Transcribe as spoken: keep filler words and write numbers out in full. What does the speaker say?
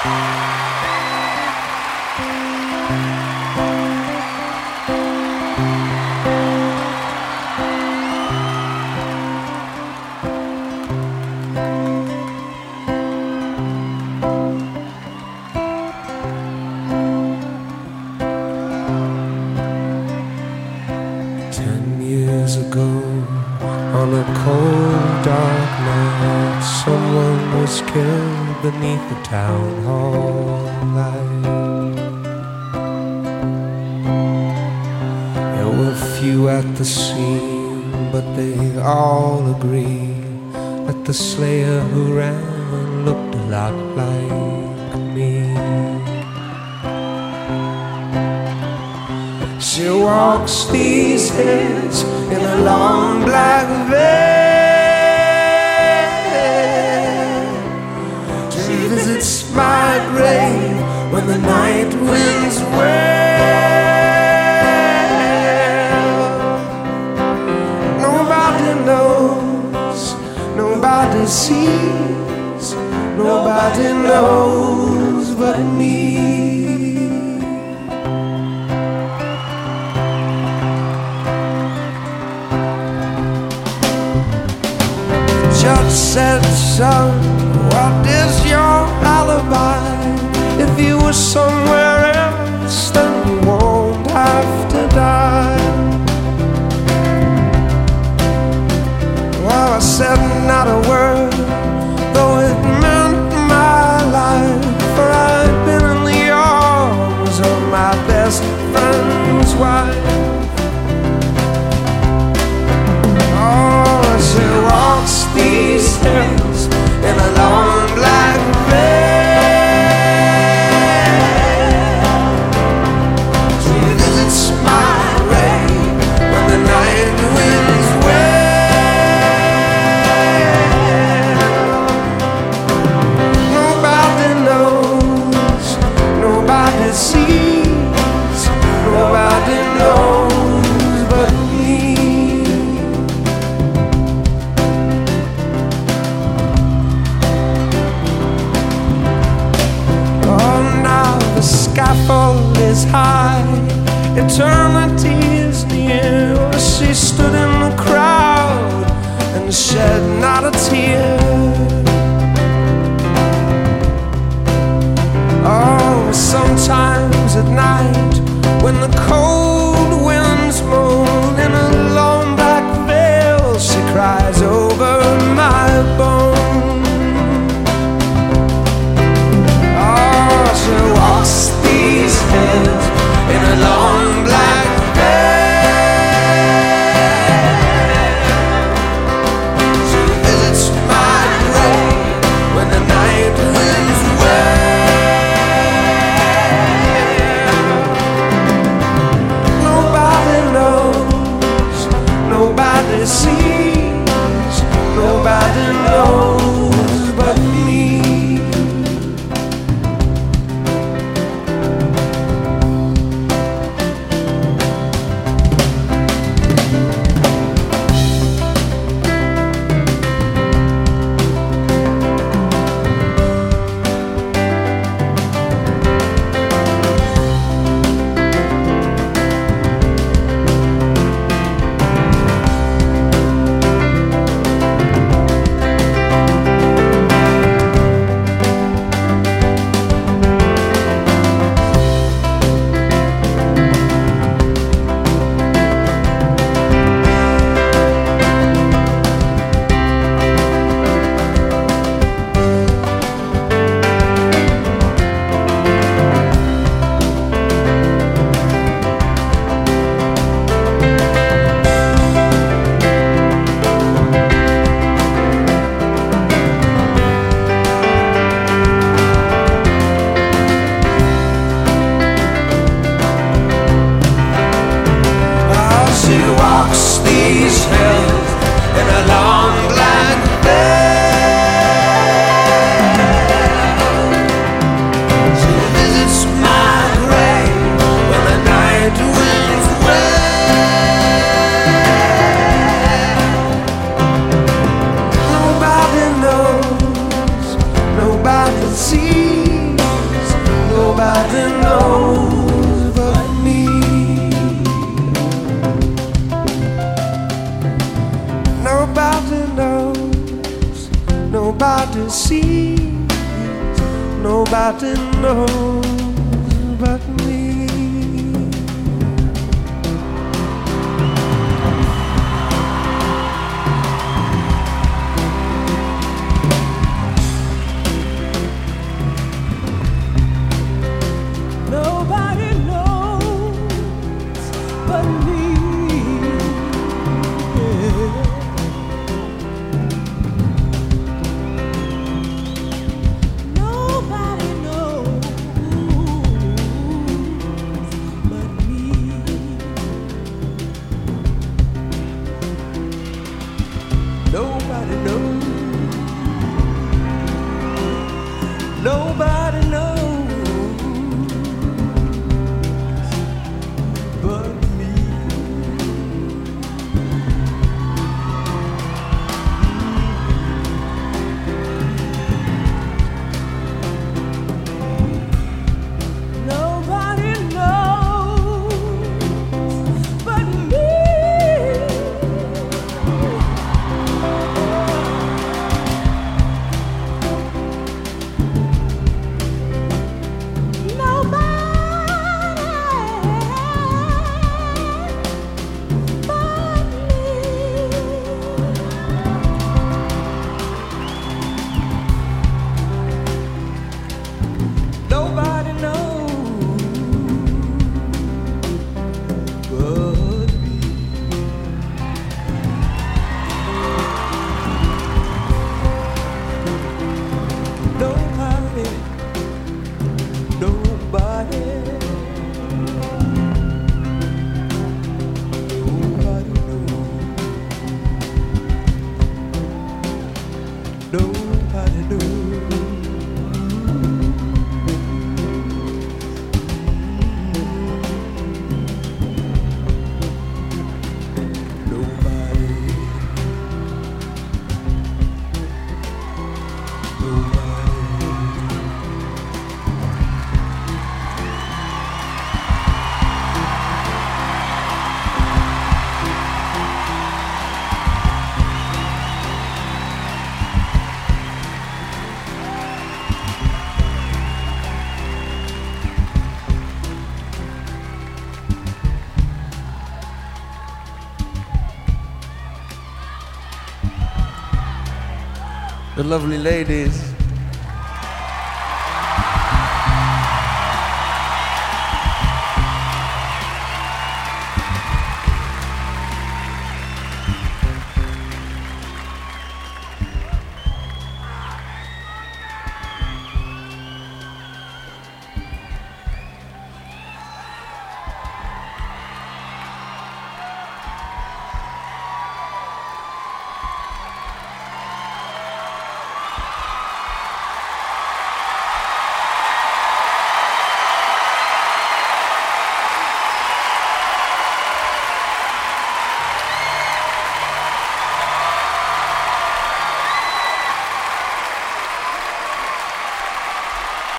On a cold, dark night, someone was killed beneath the town hall light. There were few at the scene, but they all agreed that the slayer who ran looked a lot like me. She walks these hills in a long black veil. She visits my grave when the night winds wail. Nobody knows, nobody sees, nobody knows but me. Judge said, son, what is your alibi? If you were somewhere else, then you won't have to die. Well, I said not a word, though it meant my life, for I'd been in the arms of my best friend's wife. She walks these hills in a long black veil. She visits my grave when the night winds wail. Nobody knows, nobody sees, nobody knows but me. The scaffold is high, eternity is near. She stood in the crowd and shed not a tear. Oh, sometimes at night when the cold winds moan in a long black veil, she cries over my bones. She walks these hills in a long black veil. She visits my grave nobody knows but me. Nobody knows but me. Nobody knows but me. Nobody knows. Nobody knows but me. Nobody knows but me. Nobody knows but me. Nobody, nobody, nobody knows. Nobody knows. The lovely ladies